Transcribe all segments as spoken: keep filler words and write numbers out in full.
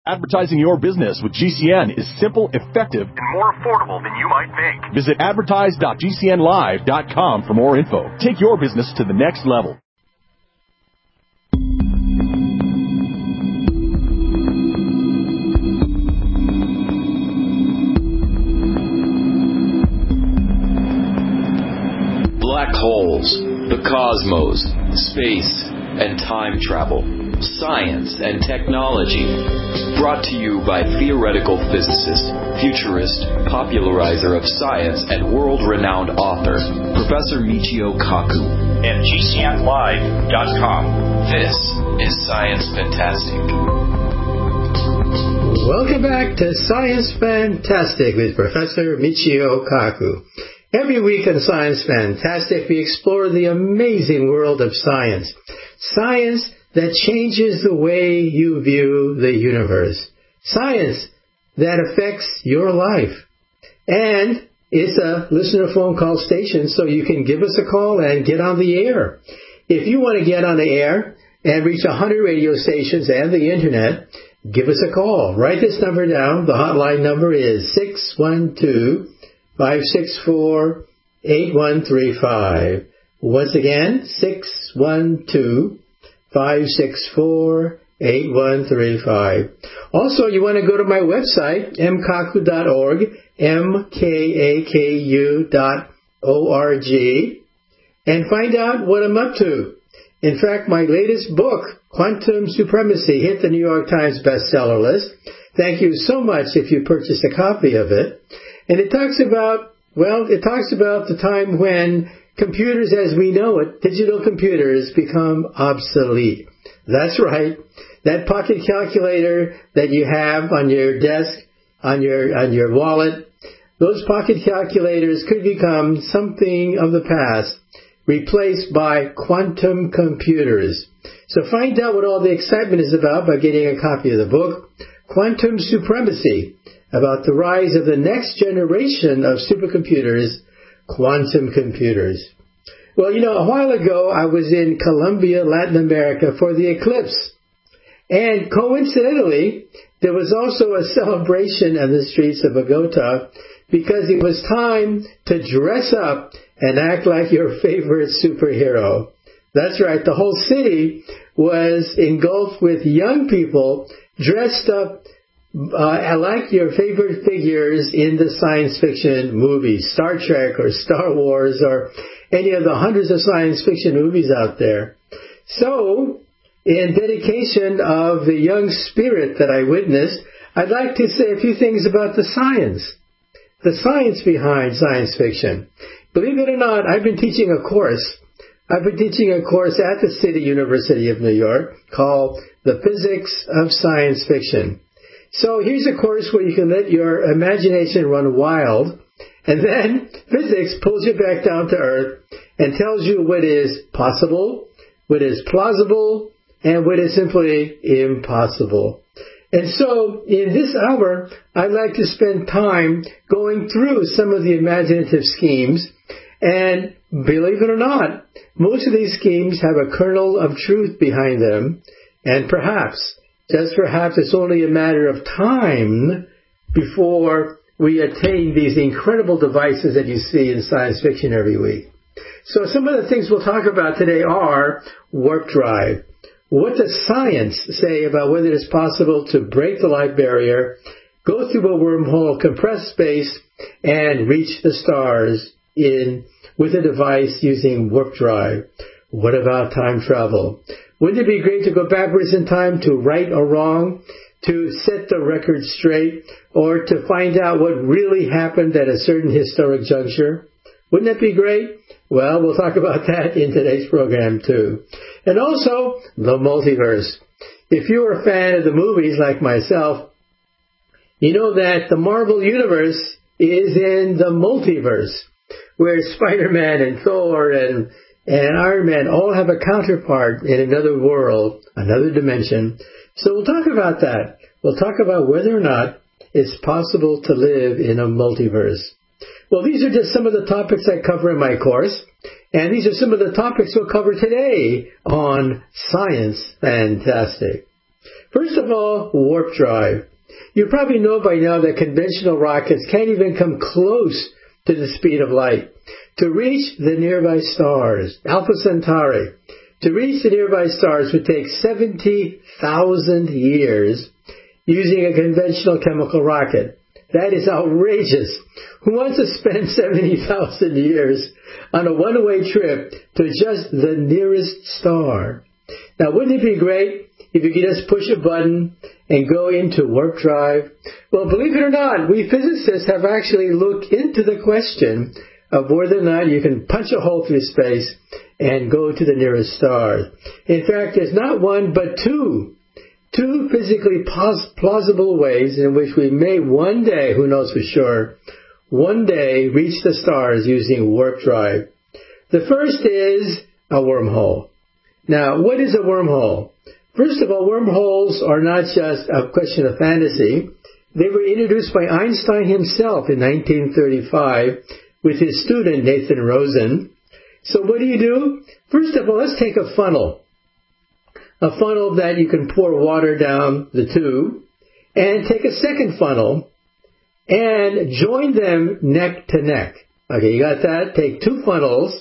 Advertising your business with G C N is simple, effective, and more affordable than you might think. Visit advertise dot g c n live dot com for more info. Take your business to the next level. Black holes, the cosmos, space, and time travel. Science and technology. Brought to you by theoretical physicist, futurist, popularizer of science, and world-renowned author, Professor Michio Kaku. And G C N live dot com. This is Science Fantastic. Welcome back to Science Fantastic with Professor Michio Kaku. Every week on Science Fantastic, we explore the amazing world of science. Science that changes the way you view the universe. Science that affects your life. And it's a listener phone call station, so you can give us a call and get on the air. If you want to get on the air and reach one hundred radio stations and the Internet, give us a call. Write this number down. The hotline number is six one two, five six four, eight one three five. Once again, six one two, five six four, eight one three five. Also, you want to go to my website, m kaku dot org, M K A K U dot O R G, and find out what I'm up to. In fact, my latest book, Quantum Supremacy, hit the New York Times bestseller list. Thank you so much if you purchase a copy of it. And it talks about, well, it talks about the time when computers as we know it, digital computers, become obsolete. That's right. That pocket calculator that you have on your desk, on your on your wallet, those pocket calculators could become something of the past, replaced by quantum computers. So find out what all the excitement is about by getting a copy of the book, Quantum Supremacy, about the rise of the next generation of supercomputers, quantum computers. Well, you know, a while ago, I was in Colombia, Latin America, for the eclipse. And coincidentally, there was also a celebration on the streets of Bogota because it was time to dress up and act like your favorite superhero. That's right, the whole city was engulfed with young people dressed up Uh, like your favorite figures in the science fiction movies, Star Trek or Star Wars or any of the hundreds of science fiction movies out there. So, in dedication of the young spirit that I witnessed, I'd like to say a few things about the science, the science behind science fiction. Believe it or not, I've been teaching a course. I've been teaching a course at the City University of New York called The Physics of Science Fiction. So here's a course where you can let your imagination run wild, and then physics pulls you back down to earth and tells you what is possible, what is plausible, and what is simply impossible. And so in this hour, I'd like to spend time going through some of the imaginative schemes, and believe it or not, most of these schemes have a kernel of truth behind them, and perhaps just perhaps it's only a matter of time before we attain these incredible devices that you see in science fiction every week. So some of the things we'll talk about today are warp drive. What does science say about whether it's possible to break the light barrier, go through a wormhole, compress space, and reach the stars in with a device using warp drive? What about time travel? Wouldn't it be great to go backwards in time to right or wrong, to set the record straight, or to find out what really happened at a certain historic juncture? Wouldn't that be great? Well, we'll talk about that in today's program, too. And also, the multiverse. If you're a fan of the movies like myself, you know that the Marvel Universe is in the multiverse, where Spider-Man and Thor and And Iron Man all have a counterpart in another world, another dimension. So we'll talk about that. We'll talk about whether or not it's possible to live in a multiverse. Well, these are just some of the topics I cover in my course. And these are some of the topics we'll cover today on Science Fantastic. First of all, warp drive. You probably know by now that conventional rockets can't even come close to the speed of light. To reach the nearby stars, Alpha Centauri, to reach the nearby stars would take seventy thousand years using a conventional chemical rocket. That is outrageous. Who wants to spend seventy thousand years on a one-way trip to just the nearest star? Now, wouldn't it be great if you could just push a button and go into warp drive? Well, believe it or not, we physicists have actually looked into the question of whether or not you can punch a hole through space and go to the nearest star. In fact, there's not one but two, two physically pos- plausible ways in which we may one day, who knows for sure, one day reach the stars using warp drive. The first is a wormhole. Now, what is a wormhole? First of all, wormholes are not just a question of fantasy. They were introduced by Einstein himself in nineteen thirty-five with his student Nathan Rosen. So what do you do? First of all, let's take a funnel. A funnel that you can pour water down the tube, and take a second funnel and join them neck to neck. Okay, you got that? Take two funnels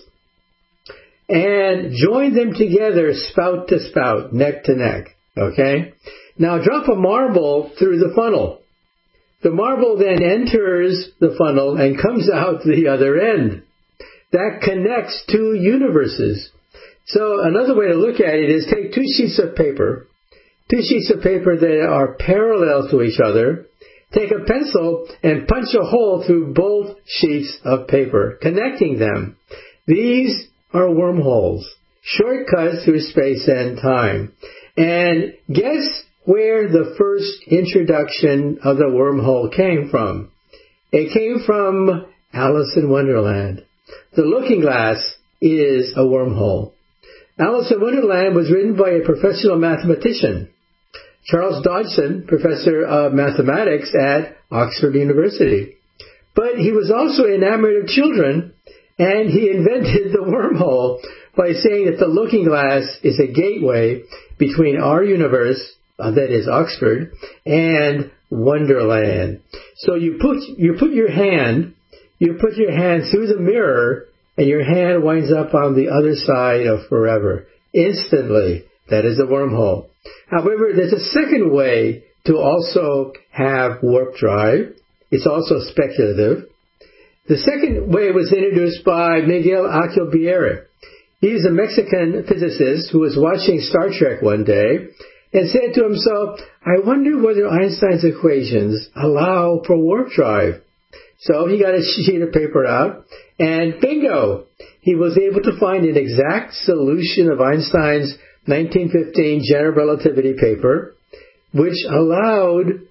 and join them together spout to spout, neck to neck. Okay? Now drop a marble through the funnel. The marble then enters the funnel and comes out the other end. That connects two universes. So another way to look at it is take two sheets of paper, two sheets of paper that are parallel to each other, take a pencil and punch a hole through both sheets of paper, connecting them. These are wormholes, shortcuts through space and time. And guess where the first introduction of the wormhole came from? It came from Alice in Wonderland. The Looking Glass is a wormhole. Alice in Wonderland was written by a professional mathematician, Charles Dodgson, professor of mathematics at Oxford University. But he was also enamored of children, and he invented the wormhole by saying that the Looking Glass is a gateway between our universe, uh, that is Oxford, and Wonderland. So you put you put your hand, you put your hand through the mirror, and your hand winds up on the other side of forever. Instantly. That is a wormhole. However, there's a second way to also have warp drive. It's also speculative. The second way was introduced by Miguel Alcubierre. He's a Mexican physicist who was watching Star Trek one day and said to himself, I wonder whether Einstein's equations allow for warp drive. So he got a sheet of paper out, and bingo! He was able to find an exact solution of Einstein's nineteen fifteen general relativity paper, which allowed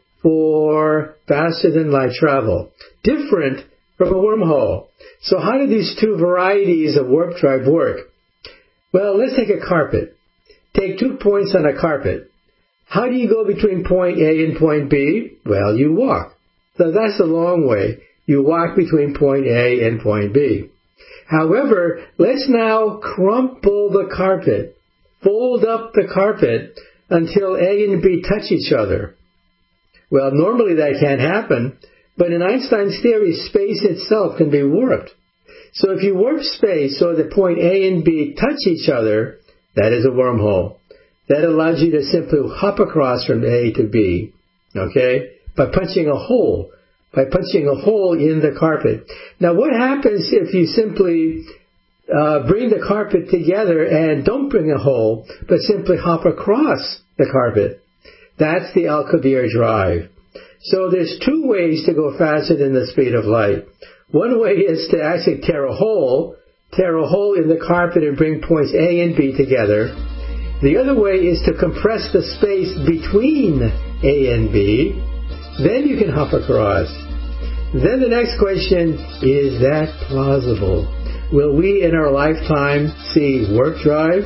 for faster-than-light travel, different from a wormhole. So how do these two varieties of warp drive work? Well, let's take a carpet. Take two points on a carpet. How do you go between point A and point B? Well, you walk. So that's a long way. You walk between point A and point B. However, let's now crumple the carpet. Fold up the carpet until A and B touch each other. Well, normally that can't happen, but in Einstein's theory, space itself can be warped. So if you warp space so that point A and B touch each other, that is a wormhole. That allows you to simply hop across from A to B, okay, by punching a hole, by punching a hole in the carpet. Now, what happens if you simply uh, bring the carpet together and don't bring a hole, but simply hop across the carpet? That's the Alcubierre drive. So there's two ways to go faster than the speed of light. One way is to actually tear a hole, tear a hole in the carpet and bring points A and B together. The other way is to compress the space between A and B. Then you can hop across. Then the next question, is that plausible? Will we in our lifetime see warp drive?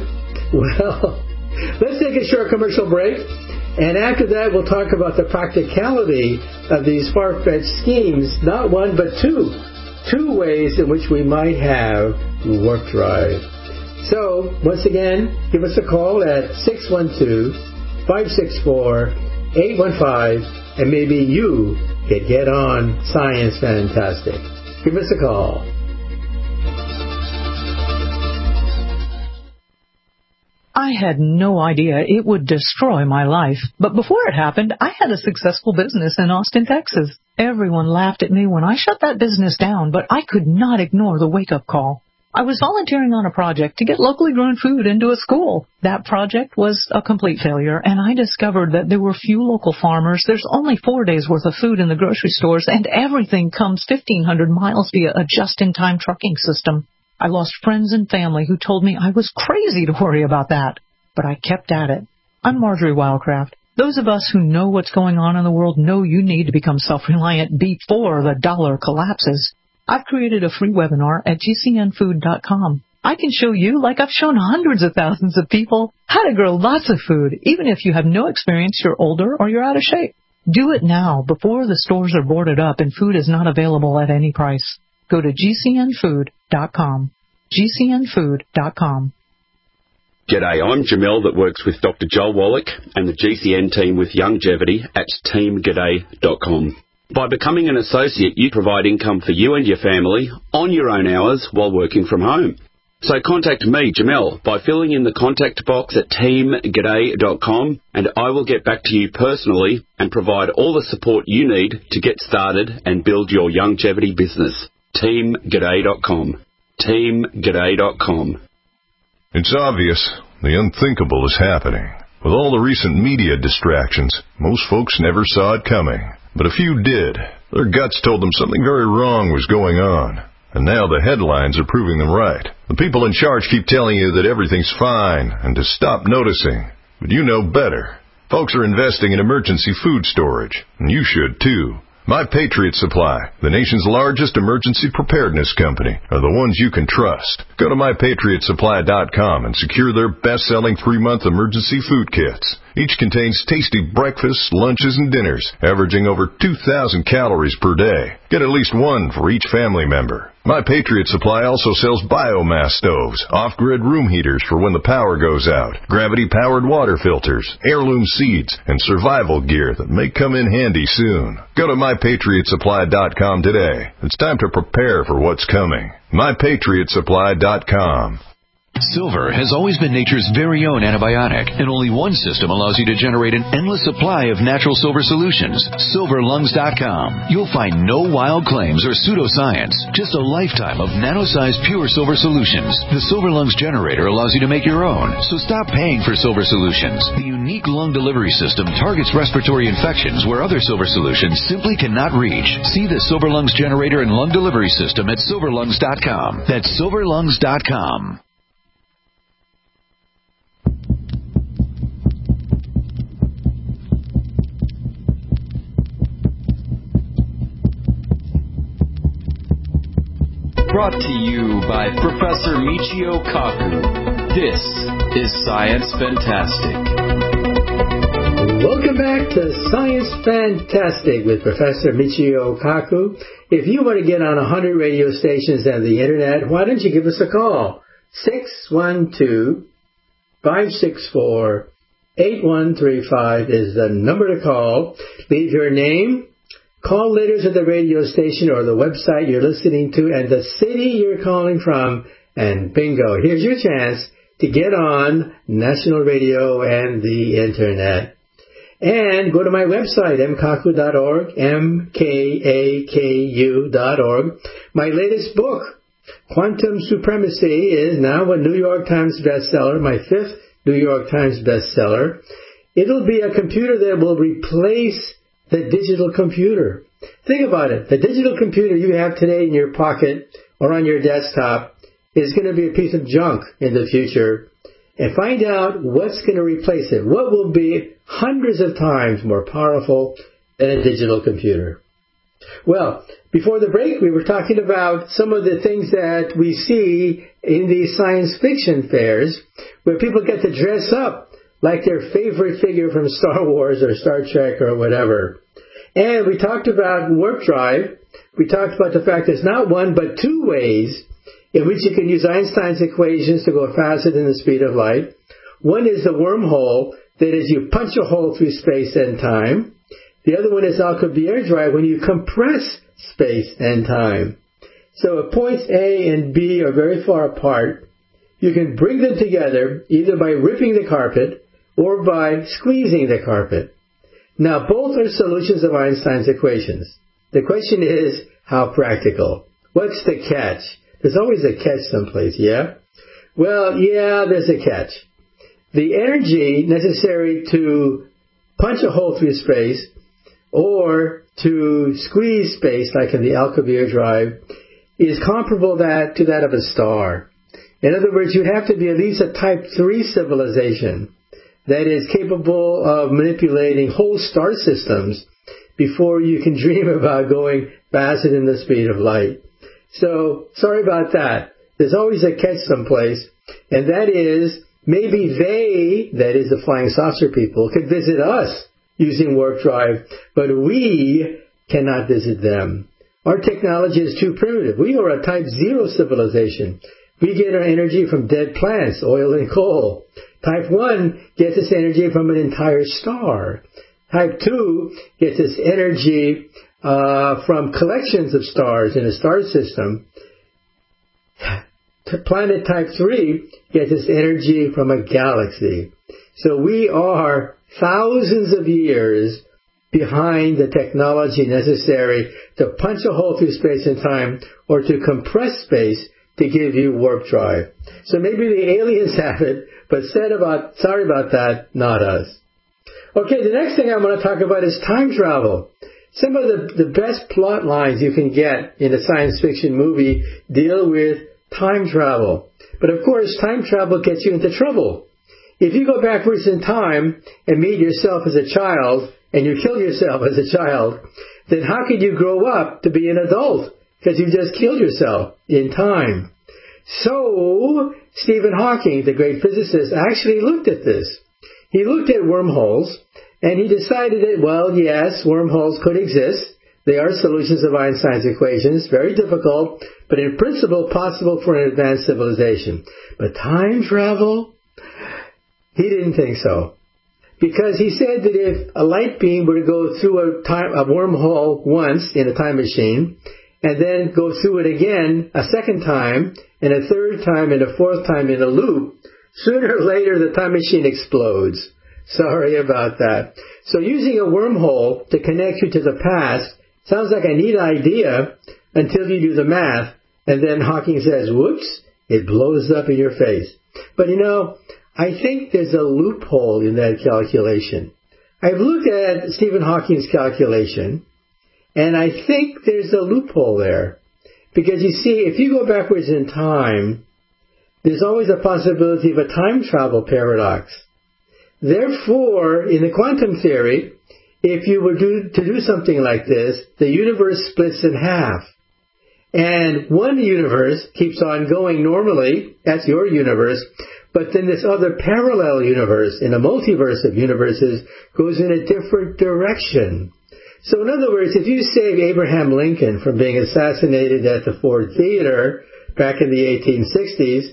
Well, let's take a short commercial break. And after that, we'll talk about the practicality of these far-fetched schemes, not one but two. Two ways in which we might have warp drive. So, once again, give us a call at six one two, five six four, eight one five, and maybe you could get on Science Fantastic. Give us a call. I had no idea it would destroy my life, but before it happened, I had a successful business in Austin, Texas. Everyone laughed at me when I shut that business down, but I could not ignore the wake-up call. I was volunteering on a project to get locally grown food into a school. That project was a complete failure, and I discovered that there were few local farmers. There's only four days' worth of food in the grocery stores, and everything comes fifteen hundred miles via a just-in-time trucking system. I lost friends and family who told me I was crazy to worry about that, but I kept at it. I'm Marjorie Wildcraft. Those of us who know what's going on in the world know you need to become self-reliant before the dollar collapses. I've created a free webinar at G C N food dot com. I can show you, like I've shown hundreds of thousands of people, how to grow lots of food, even if you have no experience, you're older, or you're out of shape. Do it now, before the stores are boarded up and food is not available at any price. Go to G C N food dot com. G C N food dot com. G'day, I'm Jamel that works with Doctor Joel Wallach and the G C N team with Longevity at team g'day dot com. By becoming an associate, you provide income for you and your family on your own hours while working from home. So contact me, Jamel, by filling in the contact box at team g'day dot com, and I will get back to you personally and provide all the support you need to get started and build your longevity business. team g'day dot com. team g'day dot com. It's obvious the unthinkable is happening. With all the recent media distractions, most folks never saw it coming. But a few did. Their guts told them something very wrong was going on. And now the headlines are proving them right. The people in charge keep telling you that everything's fine and to stop noticing. But you know better. Folks are investing in emergency food storage, and you should too. My Patriot Supply, the nation's largest emergency preparedness company, are the ones you can trust. Go to my patriot supply dot com and secure their best-selling three-month emergency food kits. Each contains tasty breakfasts, lunches, and dinners, averaging over two thousand calories per day. Get at least one for each family member. My Patriot Supply also sells biomass stoves, off-grid room heaters for when the power goes out, gravity-powered water filters, heirloom seeds, and survival gear that may come in handy soon. Go to my patriot supply dot com today. It's time to prepare for what's coming. my patriot supply dot com. Silver has always been nature's very own antibiotic, and only one system allows you to generate an endless supply of natural silver solutions. silver lungs dot com. You'll find no wild claims or pseudoscience, just a lifetime of nano-sized pure silver solutions. The Silver Lungs generator allows you to make your own, so stop paying for silver solutions. The unique lung delivery system targets respiratory infections where other silver solutions simply cannot reach. See the Silver Lungs generator and lung delivery system at silver lungs dot com. That's silver lungs dot com. Brought to you by Professor Michio Kaku. This is Science Fantastic. Welcome back to Science Fantastic with Professor Michio Kaku. If you want to get on one hundred radio stations and the Internet, why don't you give us a call? six one two, five six four, eight one three five is the number to call. Leave your name, call letters at the radio station or the website you're listening to, and the city you're calling from, and bingo, here's your chance to get on national radio and the Internet. And go to my website, m kaku dot org, M K A K U dot org. My latest book, Quantum Supremacy, is now a New York Times bestseller, my fifth New York Times bestseller. It'll be a computer that will replace the digital computer. Think about it. The digital computer you have today in your pocket or on your desktop is going to be a piece of junk in the future. And find out what's going to replace it. What will be hundreds of times more powerful than a digital computer? Well, before the break, we were talking about some of the things that we see in these science fiction fairs where people get to dress up like their favorite figure from Star Wars or Star Trek or whatever. And we talked about warp drive. We talked about the fact there's not one but two ways in which you can use Einstein's equations to go faster than the speed of light. One is the wormhole that is, you punch a hole through space and time. The other one is Alcubierre drive, when you compress space and time. So if points A and B are very far apart, you can bring them together either by ripping the carpet or by squeezing the carpet. Now, both are solutions of Einstein's equations. The question is, how practical? What's the catch? There's always a catch someplace, yeah? Well, yeah, there's a catch. The energy necessary to punch a hole through space or to squeeze space, like in the Alcubierre drive, is comparable that to that of a star. In other words, you'd have to be at least a type three civilization that is capable of manipulating whole star systems before you can dream about going faster than the speed of light. So, sorry about that. There's always a catch someplace, and that is, maybe they, that is the flying saucer people, could visit us using warp drive, but we cannot visit them. Our technology is too primitive. We are a type zero civilization. We get our energy from dead plants, oil and coal. Type one gets its energy from an entire star. Type two gets its energy uh, from collections of stars in a star system. Planet type three gets its energy from a galaxy. So we are thousands of years behind the technology necessary to punch a hole through space and time or to compress space to give you warp drive. So maybe the aliens have it, but said about, sorry about that, not us. Okay, the next thing I want to talk about is time travel. Some of the, the best plot lines you can get in a science fiction movie deal with time travel. But of course, time travel gets you into trouble. If you go backwards in time and meet yourself as a child, and you kill yourself as a child, then how could you grow up to be an adult? Because you just killed yourself in time. So, Stephen Hawking, the great physicist, actually looked at this. He looked at wormholes, and he decided that, well, yes, wormholes could exist. They are solutions of Einstein's equations, very difficult, but in principle possible for an advanced civilization. But time travel? He didn't think so. Because he said that if a light beam were to go through a, time, a wormhole once in a time machine, and then go through it again a second time, and a third time, and a fourth time in a loop, sooner or later the time machine explodes. Sorry about that. So using a wormhole to connect you to the past sounds like a neat idea until you do the math, and then Hawking says, whoops, it blows up in your face. But you know, I think there's a loophole in that calculation. I've looked at Stephen Hawking's calculation, and I think there's a loophole there. Because you see, if you go backwards in time, there's always a possibility of a time travel paradox. Therefore, in the quantum theory, if you were do, to do something like this, the universe splits in half. And one universe keeps on going normally, that's your universe, but then this other parallel universe, in a multiverse of universes, goes in a different direction. So in other words, if you save Abraham Lincoln from being assassinated at the Ford Theater back in the eighteen sixties,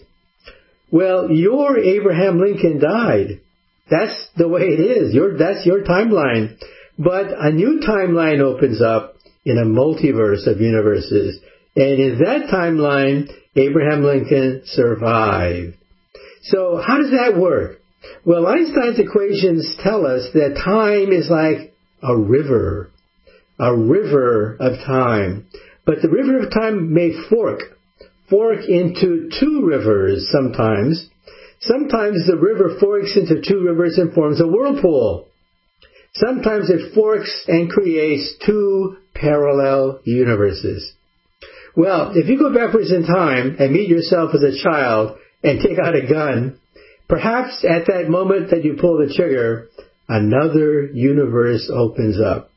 well, your Abraham Lincoln died. That's the way it is. Your, that's your timeline. But a new timeline opens up in a multiverse of universes. And in that timeline, Abraham Lincoln survived. So how does that work? Well, Einstein's equations tell us that time is like a river, a river of time. But the river of time may fork, fork into two rivers sometimes. Sometimes the river forks into two rivers and forms a whirlpool. Sometimes it forks and creates two parallel universes. Well, if you go backwards in time and meet yourself as a child and take out a gun, perhaps at that moment that you pull the trigger, another universe opens up.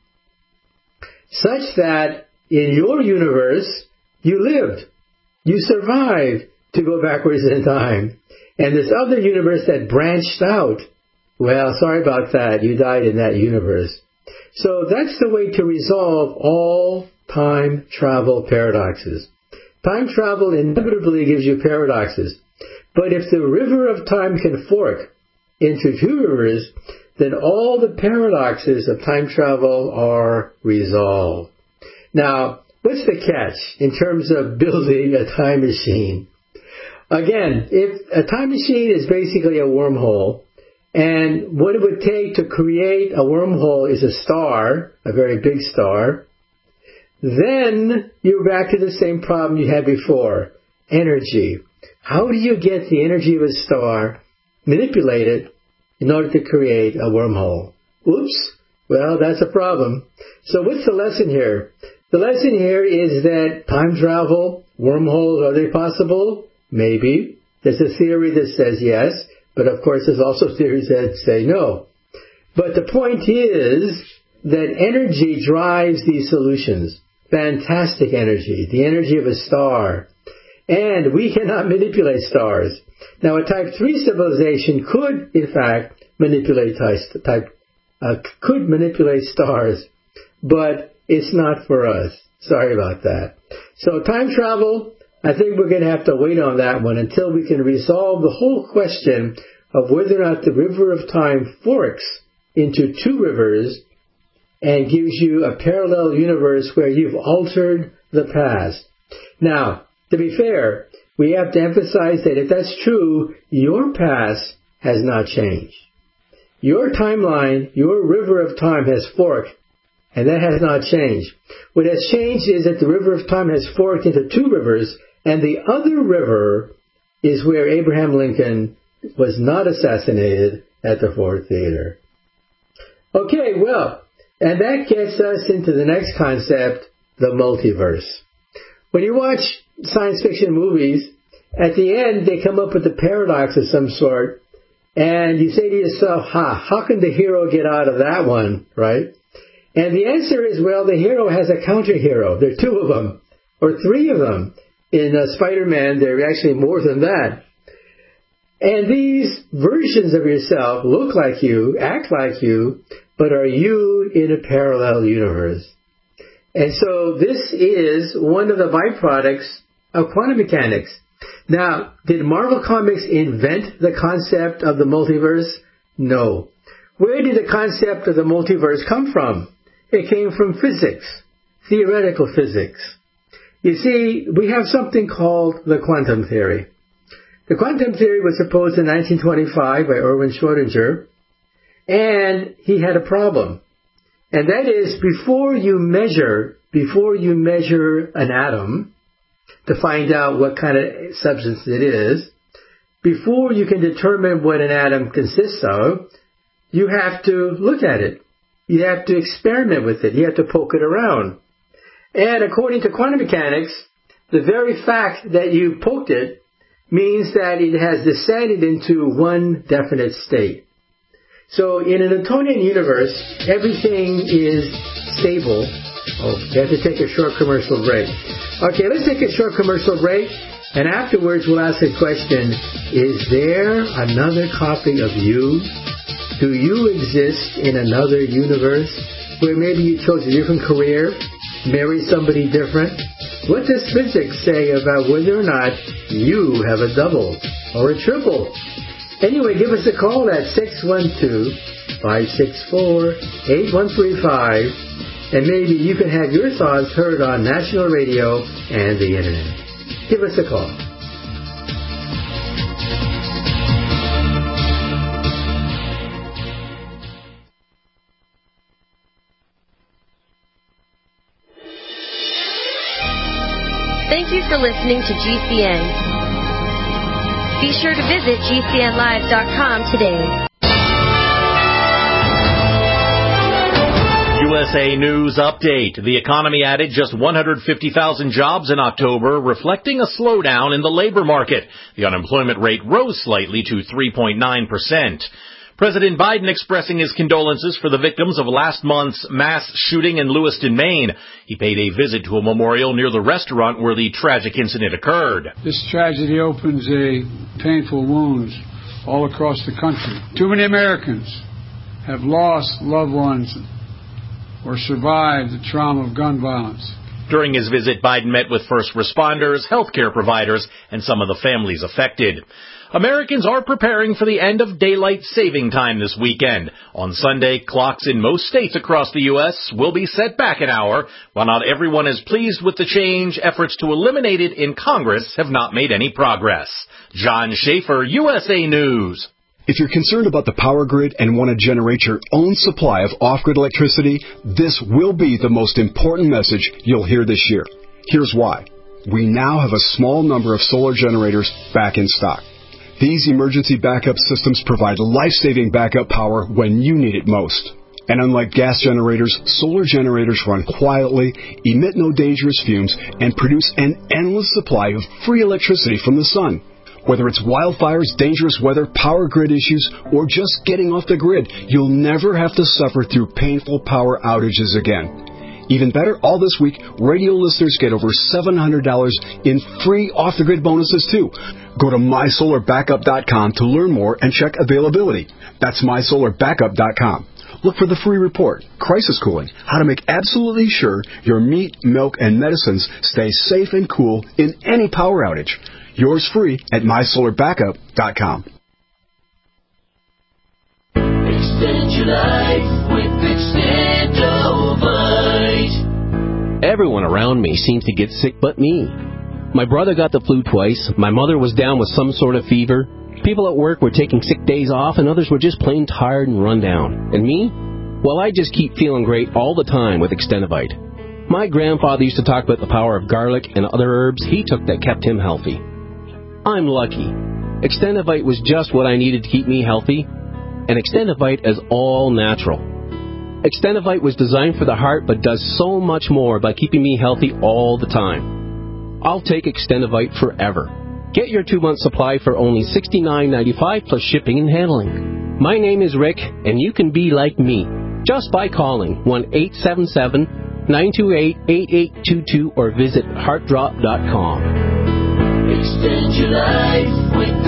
Such that in your universe, you lived. You survived to go backwards in time. And this other universe that branched out, well, sorry about that. You died in that universe. So that's the way to resolve all time travel paradoxes. Time travel inevitably gives you paradoxes. But if the river of time can fork into two rivers, then all the paradoxes of time travel are resolved. Now, what's the catch in terms of building a time machine? Again, if a time machine is basically a wormhole, and what it would take to create a wormhole is a star, a very big star, then you're back to the same problem you had before, energy. How do you get the energy of a star, manipulate it, in order to create a wormhole? Oops, well, that's a problem. So what's the lesson here? The lesson here is that time travel, wormholes, are they possible? Maybe. There's a theory that says yes, but of course there's also theories that say no. But the point is that energy drives these solutions. Fantastic energy, the energy of a star. And we cannot manipulate stars. Now, a type three civilization could, in fact, manipulate type, uh, could manipulate stars, but it's not for us. Sorry about that. So time travel, I think we're going to have to wait on that one until we can resolve the whole question of whether or not the river of time forks into two rivers and gives you a parallel universe where you've altered the past. Now, to be fair, we have to emphasize that if that's true, your past has not changed. Your timeline, your river of time has forked, and that has not changed. What has changed is that the river of time has forked into two rivers, and the other river is where Abraham Lincoln was not assassinated at the Ford Theater. Okay, well, and that gets us into the next concept, the multiverse. When you watch science fiction movies, at the end they come up with a paradox of some sort, and you say to yourself, ha, how can the hero get out of that one, right? And the answer is, well, the hero has a counter-hero. There are two of them, or three of them. In uh, Spider-Man, there are actually more than that. And these versions of yourself look like you, act like you, but are you in a parallel universe. And so this is one of the byproducts of quantum mechanics. Now, did Marvel Comics invent the concept of the multiverse? No. Where did the concept of the multiverse come from? It came from physics, theoretical physics. You see, we have something called the quantum theory. The quantum theory was proposed in nineteen twenty-five by Erwin Schrödinger, and he had a problem. And that is, before you measure, before you measure an atom to find out what kind of substance it is, before you can determine what an atom consists of, you have to look at it. You have to experiment with it. You have to poke it around. And according to quantum mechanics, the very fact that you poked it means that it has descended into one definite state. So in a Newtonian universe, everything is stable. Oh, we have to take a short commercial break. Okay, let's take a short commercial break, and afterwards we'll ask the question, is there another copy of you? Do you exist in another universe where maybe you chose a different career, married somebody different? What does physics say about whether or not you have a double or a triple? Anyway, give us a call at six one two, five six four, eight one three five, and maybe you can have your thoughts heard on national radio and the Internet. Give us a call. Thank you for listening to G C N. Be sure to visit G C N live dot com today. U S A News Update. The economy added just one hundred fifty thousand jobs in October, reflecting a slowdown in the labor market. The unemployment rate rose slightly to three point nine percent. President Biden expressing his condolences for the victims of last month's mass shooting in Lewiston, Maine. He paid a visit to a memorial near the restaurant where the tragic incident occurred. This tragedy opens a painful wounds all across the country. Too many Americans have lost loved ones or survived the trauma of gun violence. During his visit, Biden met with first responders, healthcare providers, and some of the families affected. Americans are preparing for the end of daylight saving time this weekend. On Sunday, clocks in most states across the U S will be set back an hour. While not everyone is pleased with the change, efforts to eliminate it in Congress have not made any progress. John Schaefer, U S A News. If you're concerned about the power grid and want to generate your own supply of off-grid electricity, this will be the most important message you'll hear this year. Here's why. We now have a small number of solar generators back in stock. These emergency backup systems provide life-saving backup power when you need it most. And unlike gas generators, solar generators run quietly, emit no dangerous fumes, and produce an endless supply of free electricity from the sun. Whether it's wildfires, dangerous weather, power grid issues, or just getting off the grid, you'll never have to suffer through painful power outages again. Even better, all this week, radio listeners get over seven hundred dollars in free off-the-grid bonuses, too. Go to my solar backup dot com to learn more and check availability. That's my solar backup dot com. Look for the free report, Crisis Cooling, how to make absolutely sure your meat, milk, and medicines stay safe and cool in any power outage. Yours free at my solar backup dot com. Extend your life with Extendovite. Everyone around me seems to get sick but me. My brother got the flu twice, my mother was down with some sort of fever, people at work were taking sick days off, and others were just plain tired and run down. And me? Well, I just keep feeling great all the time with Extendovite. My grandfather used to talk about the power of garlic and other herbs he took that kept him healthy. I'm lucky. Extendovite was just what I needed to keep me healthy, and Extendovite is all natural. Extendovite was designed for the heart but does so much more by keeping me healthy all the time. I'll take Extendovite forever. Get your two-month supply for only sixty-nine ninety-five plus shipping and handling. My name is Rick, and you can be like me just by calling one eight seven seven, nine two eight, eight eight two two or visit heart drop dot com. Extend your life with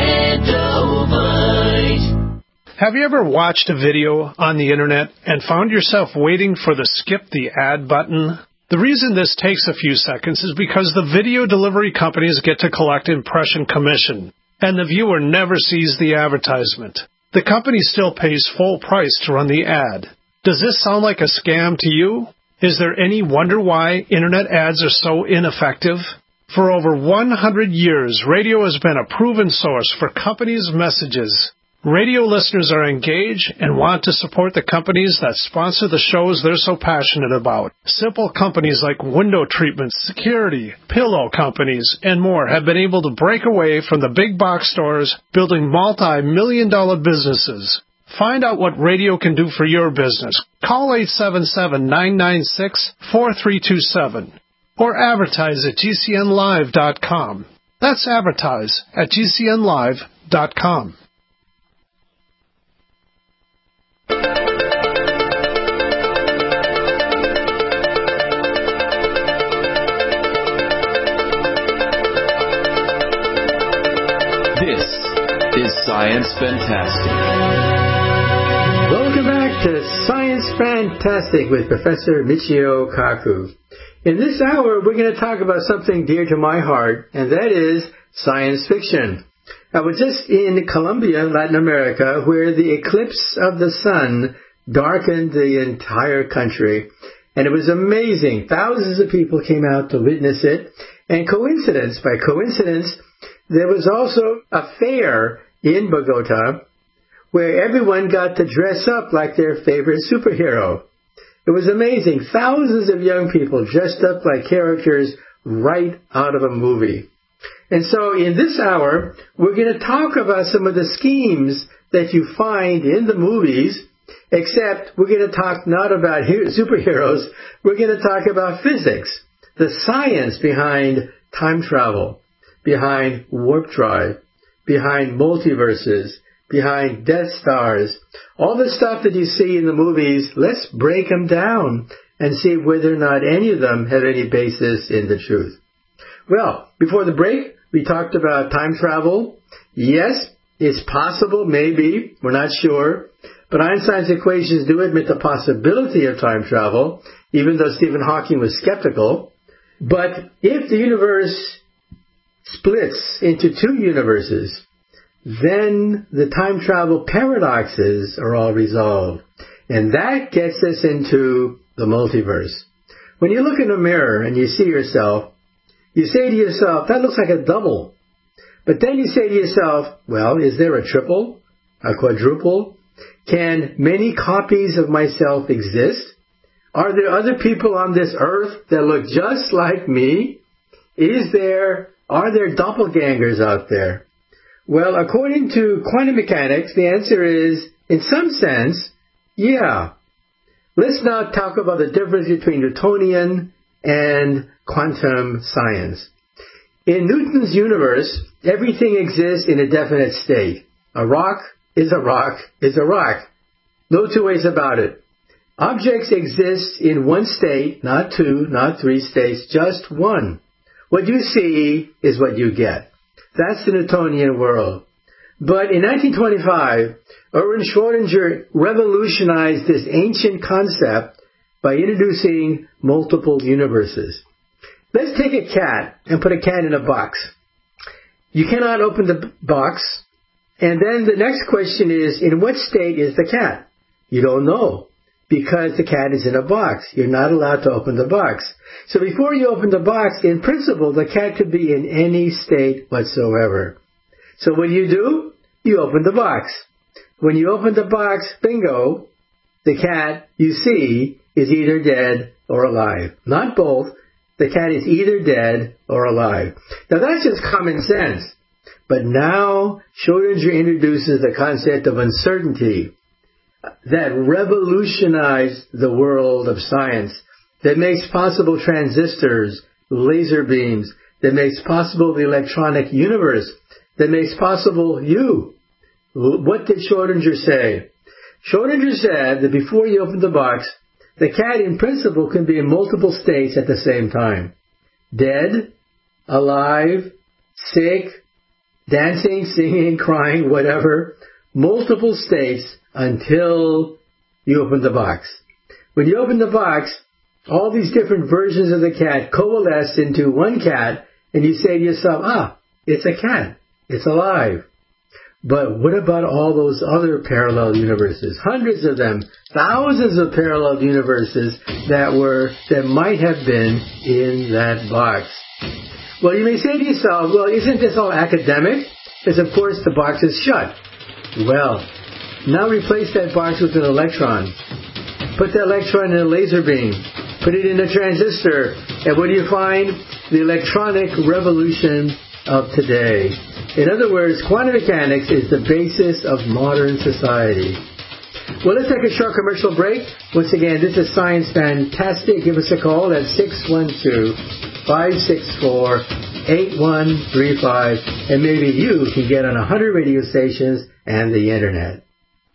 Extendovite. Have you ever watched a video on the internet and found yourself waiting for the skip the ad button? The reason this takes a few seconds is because the video delivery companies get to collect impression commission, and the viewer never sees the advertisement. The company still pays full price to run the ad. Does this sound like a scam to you? Is there any wonder why internet ads are so ineffective? For over one hundred years, radio has been a proven source for companies' messages. Radio listeners are engaged and want to support the companies that sponsor the shows they're so passionate about. Simple companies like window treatments, security, pillow companies, and more have been able to break away from the big box stores, building multi-million dollar businesses. Find out what radio can do for your business. Call eight seven seven, nine nine six, four three two seven or advertise at G C N live dot com. That's advertise at G C N live dot com. This is Science Fantastic. Welcome back to Science Fantastic with Professor Michio Kaku. In this hour, we're going to talk about something dear to my heart, and that is science fiction. I was just in Colombia, Latin America, where the eclipse of the sun darkened the entire country. And it was amazing. Thousands of people came out to witness it. And coincidence, by coincidence, there was also a fair in Bogota where everyone got to dress up like their favorite superhero. It was amazing. Thousands of young people dressed up like characters right out of a movie. And so in this hour, we're going to talk about some of the schemes that you find in the movies, except we're going to talk not about superheroes. We're going to talk about physics, the science behind time travel, behind warp drive, behind multiverses, behind Death Stars, all the stuff that you see in the movies. Let's break them down and see whether or not any of them have any basis in the truth. Well, before the break, we talked about time travel. Yes, it's possible, maybe, we're not sure. But Einstein's equations do admit the possibility of time travel, even though Stephen Hawking was skeptical. But if the universe splits into two universes, then the time travel paradoxes are all resolved. And that gets us into the multiverse. When you look in a mirror and you see yourself, you say to yourself, that looks like a double. But then you say to yourself, well, is there a triple, a quadruple? Can many copies of myself exist? Are there other people on this earth that look just like me? Is there, are there doppelgangers out there? Well, according to quantum mechanics, the answer is, in some sense, yeah. Let's now talk about the difference between Newtonian and quantum science. In Newton's universe, everything exists in a definite state. A rock is a rock is a rock. No two ways about it. Objects exist in one state, not two, not three states, just one. What you see is what you get. That's the Newtonian world. But in nineteen twenty-five, Erwin Schrödinger revolutionized this ancient concept by introducing multiple universes. Let's take a cat and put a cat in a box. You cannot open the box. And then the next question is, in what state is the cat? You don't know, because the cat is in a box. You're not allowed to open the box. So before you open the box, in principle, the cat could be in any state whatsoever. So what do you do? You open the box. When you open the box, bingo, the cat you see is either dead or alive. Not both. The cat is either dead or alive. Now that's just common sense. But now Schrödinger introduces the concept of uncertainty that revolutionized the world of science, that makes possible transistors, laser beams, that makes possible the electronic universe, that makes possible you. What did Schrödinger say? Schrödinger said that before you open the box, the cat in principle can be in multiple states at the same time. Dead, alive, sick, dancing, singing, crying, whatever. Multiple states until you open the box. When you open the box, all these different versions of the cat coalesce into one cat, and you say to yourself, ah, it's a cat. It's alive. But what about all those other parallel universes? Hundreds of them, thousands of parallel universes that were, that might have been in that box. Well, you may say to yourself, well, isn't this all academic? Because, of course, the box is shut. Well, now replace that box with an electron. Put the electron in a laser beam. Put it in a transistor. And what do you find? The electronic revolution of today. In other words, quantum mechanics is the basis of modern society. Well, let's take a short commercial break. Once again, this is Science Fantastic. Give us a call at six one two, five six four, eight one three five, and maybe you can get on one hundred radio stations and the Internet.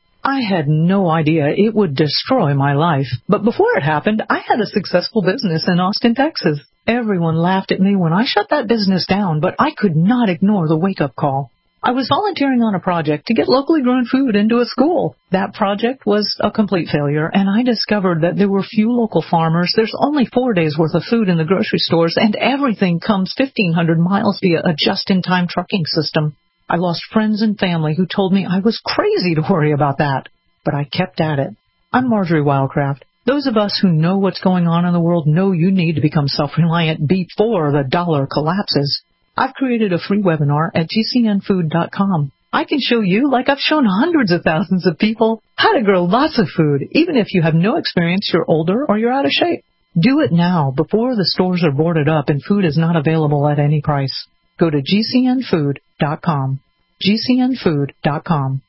I had no idea it would destroy my life. But before it happened, I had a successful business in Austin, Texas. Everyone laughed at me when I shut that business down, but I could not ignore the wake-up call. I was volunteering on a project to get locally grown food into a school. That project was a complete failure, and I discovered that there were few local farmers. There's only four days' worth of food in the grocery stores, and everything comes fifteen hundred miles via a just-in-time trucking system. I lost friends and family who told me I was crazy to worry about that, but I kept at it. I'm Marjorie Wildcraft. Those of us who know what's going on in the world know you need to become self-reliant before the dollar collapses. I've created a free webinar at G C N food dot com. I can show you, like I've shown hundreds of thousands of people, how to grow lots of food, even if you have no experience, you're older, or you're out of shape. Do it now, before the stores are boarded up and food is not available at any price. Go to G C N food dot com. G C N food dot com.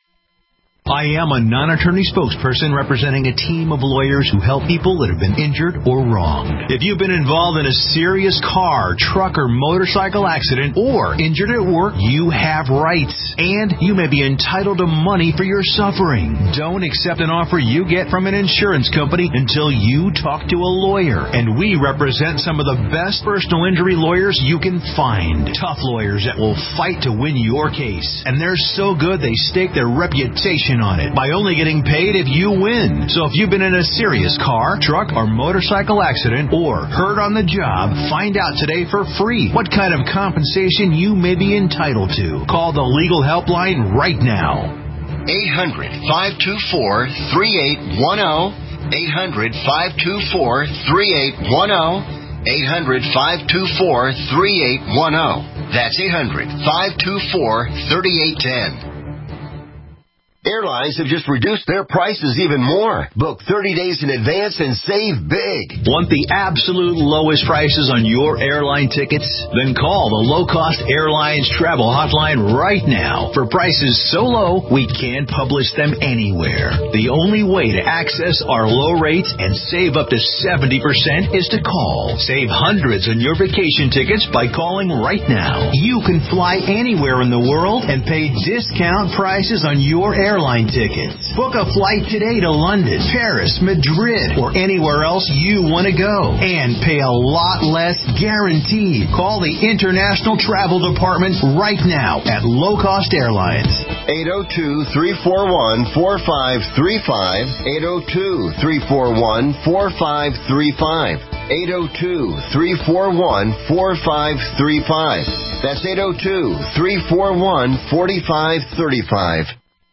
I am a non-attorney spokesperson representing a team of lawyers who help people that have been injured or wronged. If you've been involved in a serious car, truck, or motorcycle accident or injured at work, you have rights, and you may be entitled to money for your suffering. Don't accept an offer you get from an insurance company until you talk to a lawyer, and we represent some of the best personal injury lawyers you can find. Tough lawyers that will fight to win your case, and they're so good they stake their reputation commission on it by only getting paid if you win. So if you've been in a serious car, truck, or motorcycle accident or hurt on the job, find out today for free what kind of compensation you may be entitled to. Call the Legal Helpline right now. eight hundred, five two four, three eight one zero. eight hundred, five two four, three eight one zero. eight hundred, five two four, three eight one zero. That's eight hundred, five two four, three eight one zero. Airlines have just reduced their prices even more. Book thirty days in advance and save big. Want the absolute lowest prices on your airline tickets? Then call the Low Cost Airlines Travel Hotline right now. For prices so low, we can't publish them anywhere. The only way to access our low rates and save up to seventy percent is to call. Save hundreds on your vacation tickets by calling right now. You can fly anywhere in the world and pay discount prices on your airline Airline tickets. Book a flight today to London, Paris, Madrid, or anywhere else you want to go. And pay a lot less guaranteed. Call the International Travel Department right now at Low Cost Airlines. eight oh two, three four one, four five three five. eight oh two, three four one, four five three five. eight oh two, three four one, four five three five. That's eight oh two, three four one, four five three five.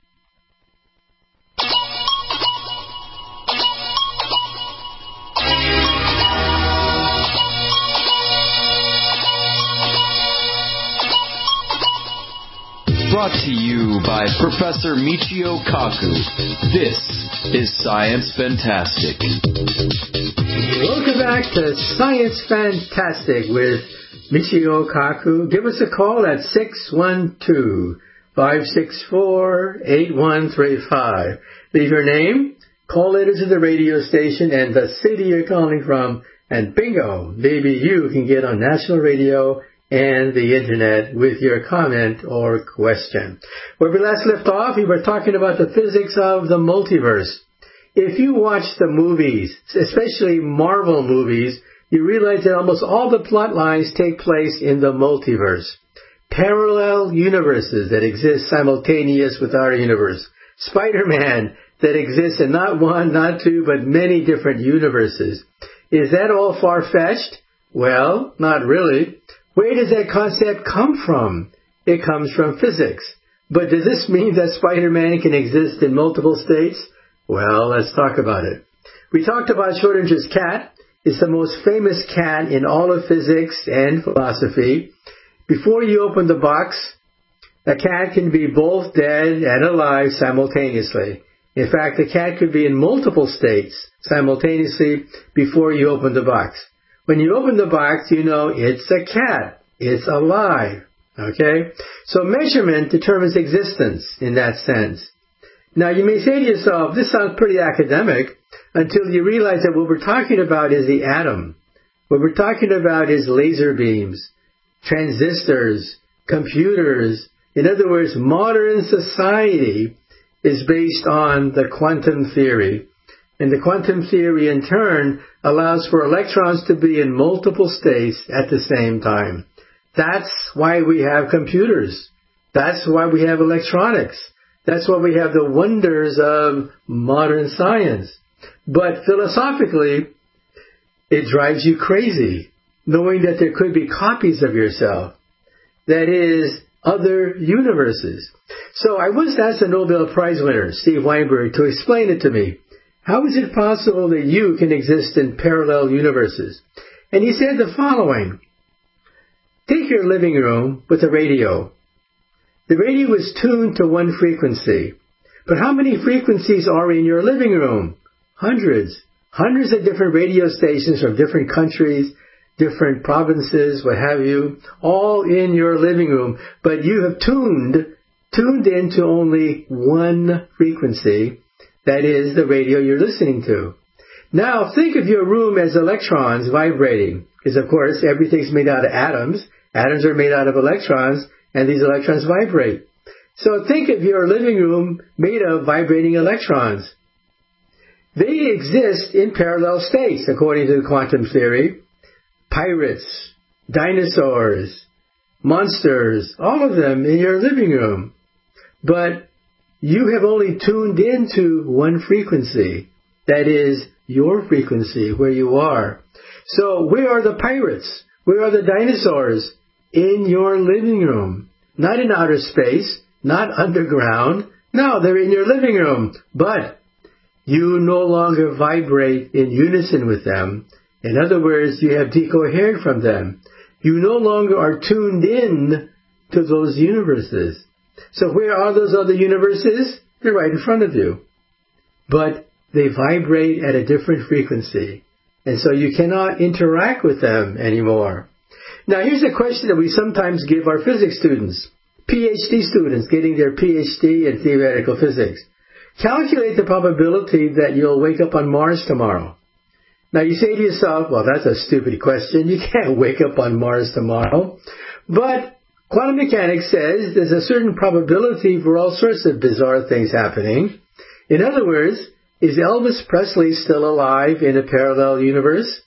Brought to you by Professor Michio Kaku. This is Science Fantastic. Welcome back to Science Fantastic with Michio Kaku. Give us a call at six one two, five six four, eight one three five. Leave your name, call letter to the radio station, and the city you're calling from, and bingo, maybe you can get on national radio and the internet with your comment or question. Where we last left off, we were talking about the physics of the multiverse. If you watch the movies, especially Marvel movies, you realize that almost all the plot lines take place in the multiverse. Parallel universes that exist simultaneous with our universe. Spider-Man that exists in not one, not two, but many different universes. Is that all far-fetched? Well, not really. Where does that concept come from? It comes from physics. But does this mean that Spider-Man can exist in multiple states? Well, let's talk about it. We talked about Schrodinger's cat. It's the most famous cat in all of physics and philosophy. Before you open the box, a cat can be both dead and alive simultaneously. In fact, the cat could be in multiple states simultaneously before you open the box. When you open the box, you know it's a cat. It's alive. Okay? So measurement determines existence in that sense. Now, you may say to yourself, this sounds pretty academic, until you realize that what we're talking about is the atom. What we're talking about is laser beams, transistors, computers. In other words, modern society is based on the quantum theory. And the quantum theory, in turn, allows for electrons to be in multiple states at the same time. That's why we have computers. That's why we have electronics. That's why we have the wonders of modern science. But philosophically, it drives you crazy, knowing that there could be copies of yourself. That is, other universes. So I once asked a Nobel Prize winner, Steve Weinberg, to explain it to me. How is it possible that you can exist in parallel universes? And he said the following. Take your living room with a radio. The radio is tuned to one frequency. But how many frequencies are in your living room? Hundreds. Hundreds of different radio stations from different countries, different provinces, what have you, all in your living room. But you have tuned, tuned into only one frequency. That is the radio you're listening to. Now, think of your room as electrons vibrating. Because, of course, everything's made out of atoms. Atoms are made out of electrons, and these electrons vibrate. So think of your living room made of vibrating electrons. They exist in parallel states, according to the quantum theory. Pirates, dinosaurs, monsters, all of them in your living room. But you have only tuned into one frequency. That is your frequency, where you are. So where are the pirates? Where are the dinosaurs? In your living room. Not in outer space, not underground. No, they're in your living room. But you no longer vibrate in unison with them. In other words, you have decohered from them. You no longer are tuned in to those universes. So where are those other universes? They're right in front of you. But they vibrate at a different frequency. And so you cannot interact with them anymore. Now here's a question that we sometimes give our physics students. PhD students getting their PhD in theoretical physics. Calculate the probability that you'll wake up on Mars tomorrow. Now you say to yourself, well, that's a stupid question. You can't wake up on Mars tomorrow. But quantum mechanics says there's a certain probability for all sorts of bizarre things happening. In other words, is Elvis Presley still alive in a parallel universe?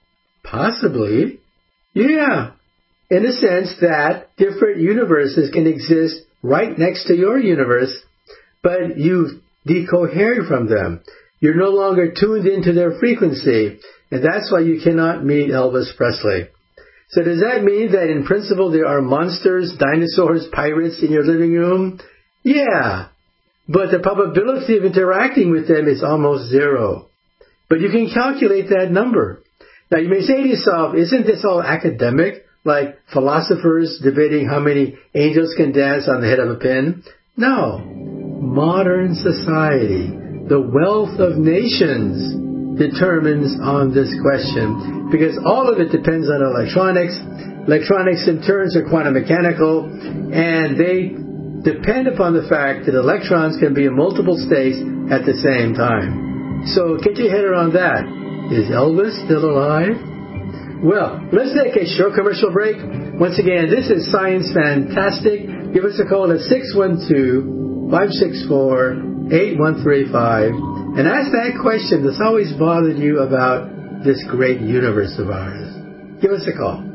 Possibly. Yeah. In the sense that different universes can exist right next to your universe, but you've decohered from them. You're no longer tuned into their frequency, and that's why you cannot meet Elvis Presley. So does that mean that in principle there are monsters, dinosaurs, pirates in your living room? Yeah. But the probability of interacting with them is almost zero. But you can calculate that number. Now you may say to yourself, isn't this all academic, like philosophers debating how many angels can dance on the head of a pin? No. Modern society, the wealth of nations, determines on this question, because all of it depends on electronics. Electronics in turns are quantum mechanical, and they depend upon the fact that electrons can be in multiple states at the same time. So get your head around that. Is Elvis still alive? Well, let's take a short commercial break. Once again, this is Science Fantastic. Give us a call at six one two, five six four, eight one three five and ask that question that's always bothered you about this great universe of ours. Give us a call.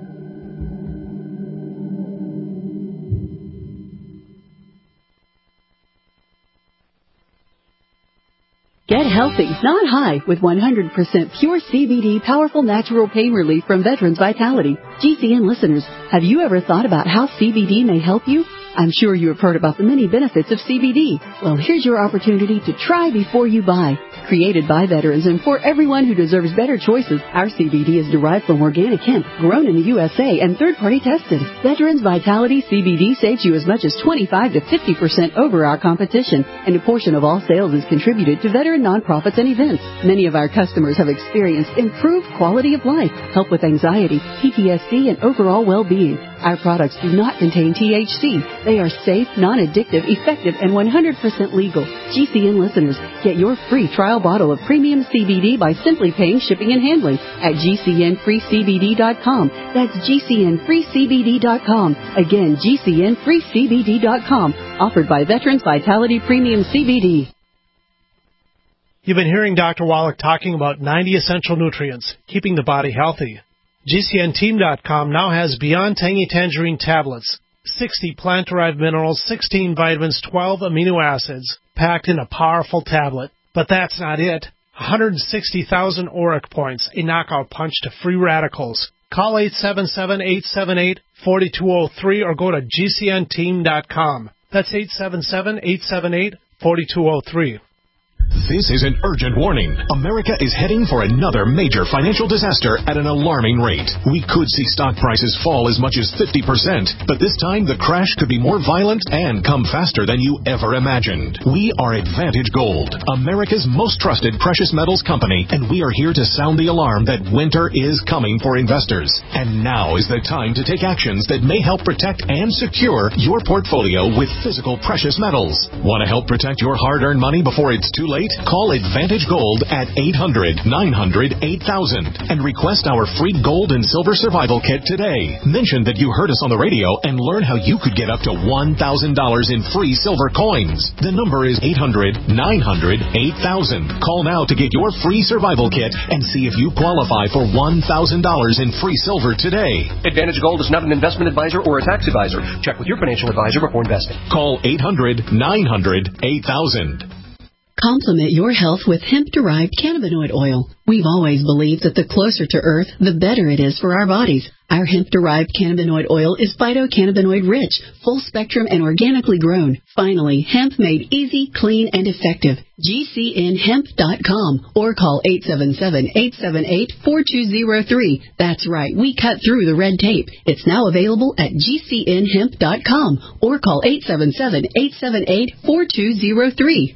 Get healthy, not high, with one hundred percent pure C B D powerful natural pain relief from Veterans Vitality. G C N listeners, have you ever thought about how C B D may help you? I'm sure you have heard about the many benefits of C B D. Well, here's your opportunity to try before you buy. Created by veterans and for everyone who deserves better choices, our C B D is derived from organic hemp, grown in the U S A and third-party tested. Veterans Vitality C B D saves you as much as twenty-five to fifty percent over our competition, and a portion of all sales is contributed to veteran nonprofits and events. Many of our customers have experienced improved quality of life, help with anxiety, P T S D, and overall well-being. Our products do not contain T H C. They are safe, non-addictive, effective, and one hundred percent legal. G C N listeners, get your free trial bottle of premium C B D by simply paying shipping and handling at G C N free C B D dot com. That's G C N free C B D dot com. Again, G C N free C B D dot com. Offered by Veterans Vitality Premium C B D. You've been hearing Doctor Wallach talking about ninety essential nutrients, keeping the body healthy. G C N team dot com now has Beyond Tangy Tangerine tablets, sixty plant-derived minerals, sixteen vitamins, twelve amino acids, packed in a powerful tablet. But that's not it. one hundred sixty thousand auric points, a knockout punch to free radicals. Call eight seven seven, eight seven eight, four two zero three or go to G C N team dot com. That's eight seven seven, eight seven eight, four two zero three. This is an urgent warning. America is heading for another major financial disaster at an alarming rate. We could see stock prices fall as much as fifty percent, but this time the crash could be more violent and come faster than you ever imagined. We are Advantage Gold, America's most trusted precious metals company, and we are here to sound the alarm that winter is coming for investors. And now is the time to take actions that may help protect and secure your portfolio with physical precious metals. Want to help protect your hard-earned money before it's too late? rate? Call Advantage Gold at eight hundred, nine hundred, eight thousand and request our free gold and silver survival kit today. Mention that you heard us on the radio and learn how you could get up to one thousand dollars in free silver coins. The number is eight hundred, nine hundred, eight thousand. Call now to get your free survival kit and see if you qualify for one thousand dollars in free silver today. Advantage Gold is not an investment advisor or a tax advisor. Check with your financial advisor before investing. Call eight hundred, nine hundred, eight thousand. Complement your health with hemp-derived cannabinoid oil. We've always believed that the closer to Earth, the better it is for our bodies. Our hemp-derived cannabinoid oil is phytocannabinoid-rich, full-spectrum, and organically grown. Finally, hemp made easy, clean, and effective. G C N hemp dot com or call eight seven seven, eight seven eight, four two zero three. That's right, we cut through the red tape. It's now available at G C N hemp dot com or call eight seven seven, eight seven eight, four two zero three.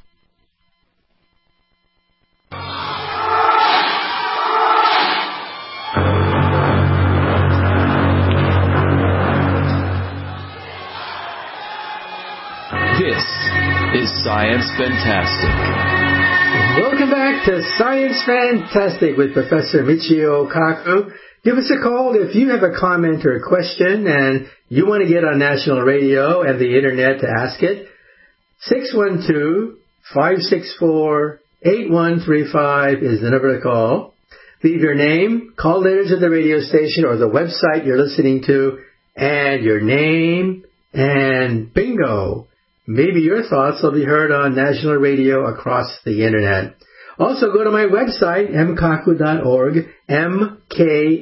This is Science Fantastic. Welcome back to Science Fantastic with Professor Michio Kaku. Give us a call if you have a comment or a question and you want to get on national radio and the internet to ask it. six one two, five six four, eight one three five is the number to call. Leave your name, call letters of the radio station or the website you're listening to, and your name, and bingo. Maybe your thoughts will be heard on national radio across the internet. Also, go to my website, m kaku dot org, M K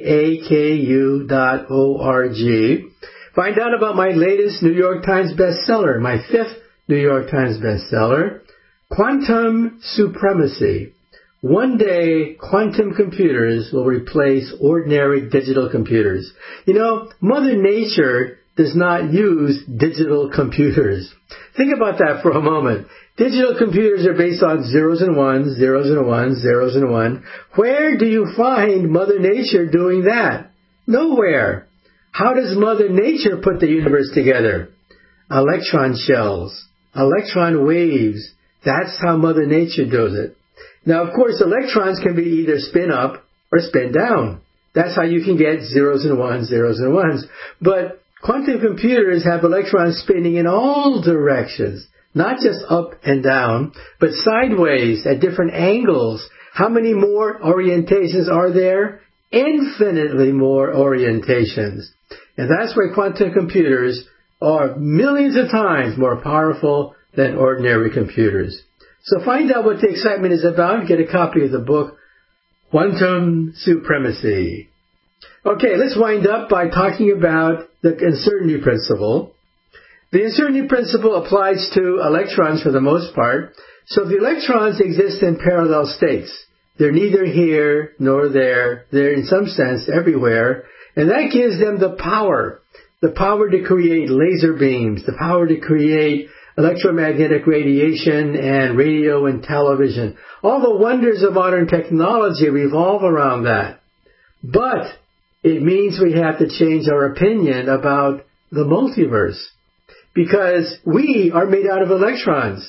A K U dot O R G. Find out about my latest New York Times bestseller, my fifth New York Times bestseller, Quantum Supremacy. One day, quantum computers will replace ordinary digital computers. You know, Mother Nature does not use digital computers. Think about that for a moment. Digital computers are based on zeros and ones, zeros and ones, zeros and one. Where do you find Mother Nature doing that? Nowhere. How does Mother Nature put the universe together? Electron shells, electron waves. That's how Mother Nature does it. Now, of course, electrons can be either spin up or spin down. That's how you can get zeros and ones, zeros and ones. But quantum computers have electrons spinning in all directions, not just up and down, but sideways at different angles. How many more orientations are there? Infinitely more orientations. And that's why quantum computers are millions of times more powerful than ordinary computers. So find out what the excitement is about. Get a copy of the book, Quantum Supremacy. Okay, let's wind up by talking about the uncertainty principle. The uncertainty principle applies to electrons for the most part. So the electrons exist in parallel states. They're neither here nor there. They're in some sense everywhere. And that gives them the power. The power to create laser beams. The power to create electromagnetic radiation and radio and television. All the wonders of modern technology revolve around that. But it means we have to change our opinion about the multiverse. Because we are made out of electrons.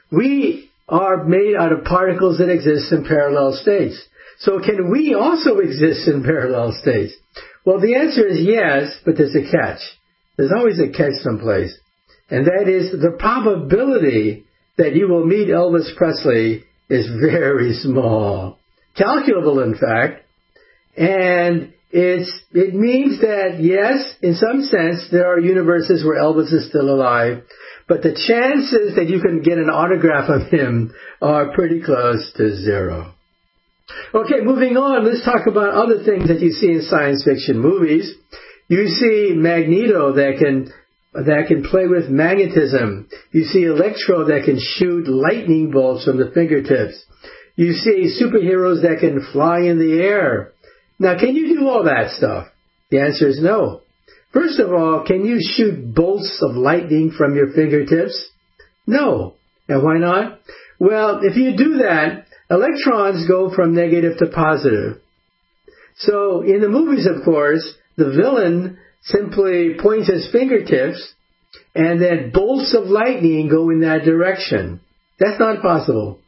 We are made out of particles that exist in parallel states. So can we also exist in parallel states? Well, the answer is yes, but there's a catch. There's always a catch someplace. And that is the probability that you will meet Elvis Presley is very small. Calculable, in fact. And it's, it means that, yes, in some sense, there are universes where Elvis is still alive. But the chances that you can get an autograph of him are pretty close to zero. Okay, moving on, let's talk about other things that you see in science fiction movies. You see Magneto that can that can play with magnetism. You see Electro that can shoot lightning bolts from the fingertips. You see superheroes that can fly in the air. Now, can you do all that stuff? The answer is no. First of all, can you shoot bolts of lightning from your fingertips? No. And why not? Well, if you do that, electrons go from negative to positive. So in the movies, of course, the villain simply points his fingertips and then bolts of lightning go in that direction. That's not possible.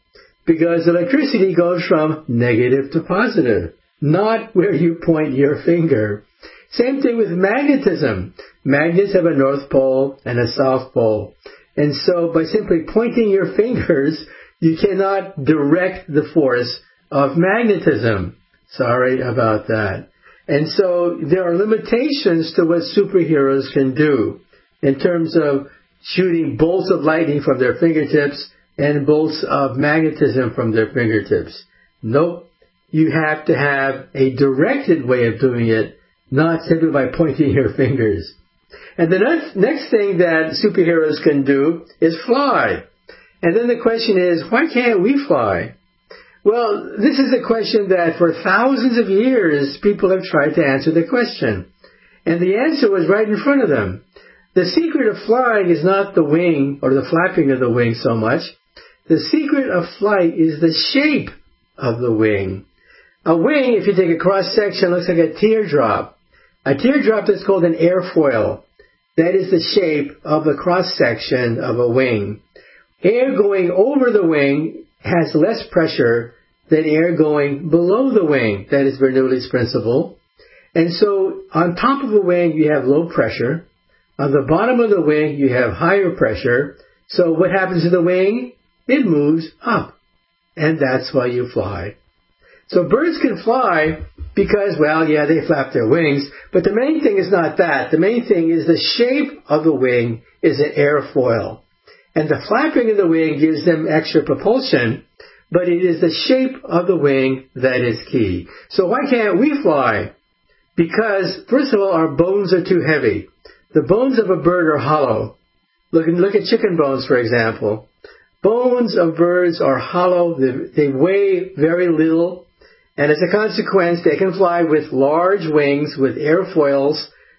because electricity goes from negative to positive, not where you point your finger. Same thing with magnetism. Magnets have a north pole and a south pole. And so by simply pointing your fingers, you cannot direct the force of magnetism. Sorry about that. And so there are limitations to what superheroes can do in terms of shooting bolts of lightning from their fingertips and bolts of magnetism from their fingertips. Nope. You have to have a directed way of doing it, not simply by pointing your fingers. And the next, next thing that superheroes can do is fly. And then the question is, why can't we fly? Well, this is a question that for thousands of years people have tried to answer the question. And the answer was right in front of them. The secret of flying is not the wing or the flapping of the wing so much. The secret of flight is the shape of the wing. A wing, if you take a cross-section, looks like a teardrop. A teardrop is called an airfoil. That is the shape of the cross-section of a wing. Air going over the wing has less pressure than air going below the wing. That is Bernoulli's principle. And so on top of the wing, you have low pressure. On the bottom of the wing, you have higher pressure. So what happens to the wing? It moves up. And that's why you fly. So birds can fly because, well, yeah, they flap their wings. But the main thing is not that. The main thing is the shape of the wing is an airfoil. And the flapping of the wing gives them extra propulsion, but it is the shape of the wing that is key. So why can't we fly? Because, first of all, our bones are too heavy. The bones of a bird are hollow. Look, look at chicken bones, for example. Bones of birds are hollow. They, they weigh very little. And as a consequence, they can fly with large wings, with airfoils,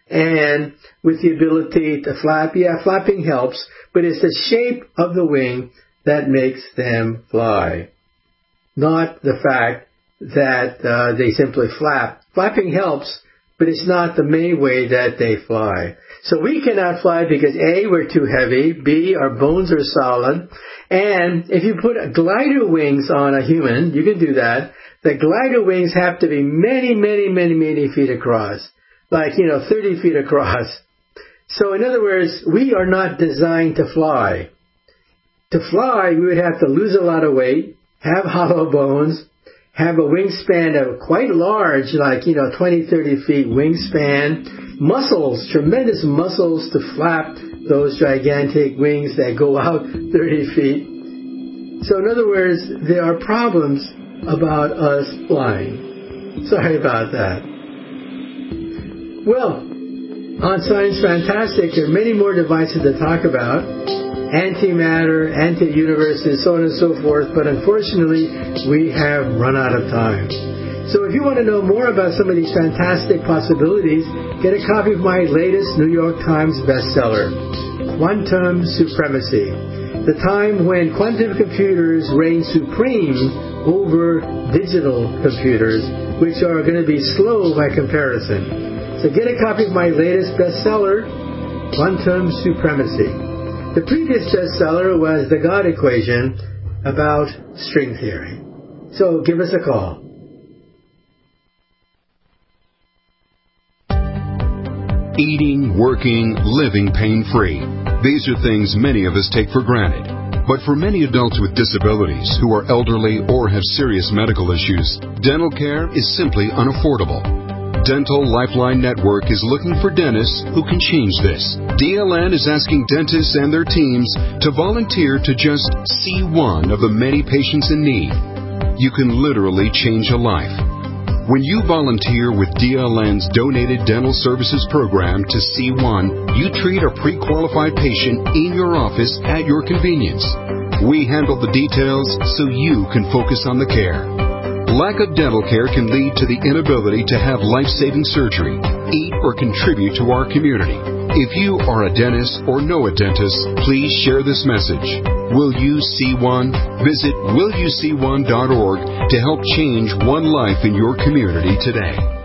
and with the ability to flap. Yeah, flapping helps, but it's the shape of the wing that makes them fly, not the fact that uh, they simply flap. Flapping helps, but it's not the main way that they fly. So we cannot fly because A, we're too heavy, B, our bones are solid, and if you put glider wings on a human, you can do that. The glider wings have to be many, many, many, many feet across, like, you know, thirty feet across. So in other words, we are not designed to fly. To fly, we would have to lose a lot of weight, have hollow bones, have a wingspan of quite large, like, you know, twenty, thirty feet wingspan, muscles, tremendous muscles to flap those gigantic wings that go out thirty feet. So in other words, there are problems about us flying. Sorry about that. Well, on Science Fantastic, there are many more devices to talk about. Antimatter, anti-universe, and so on and so forth, but unfortunately, we have run out of time. So if you want to know more about some of these fantastic possibilities, get a copy of my latest New York Times bestseller, Quantum Supremacy, the time when quantum computers reign supreme over digital computers, which are going to be slow by comparison. So get a copy of my latest bestseller, Quantum Supremacy. The previous bestseller was The God Equation, about string theory. So give us a call. Eating, working, living pain-free. These are things many of us take for granted. But for many adults with disabilities who are elderly or have serious medical issues, dental care is simply unaffordable. Dental Lifeline Network is looking for dentists who can change this. D L N is asking dentists and their teams to volunteer to just see one of the many patients in need. You can literally change a life. When you volunteer with D L N's Donated Dental Services Program to C one, you treat a pre-qualified patient in your office at your convenience. We handle the details so you can focus on the care. Lack of dental care can lead to the inability to have life-saving surgery, eat, or contribute to our community. If you are a dentist or know a dentist, please share this message. Will you see one? Visit will you see one dot org to help change one life in your community today.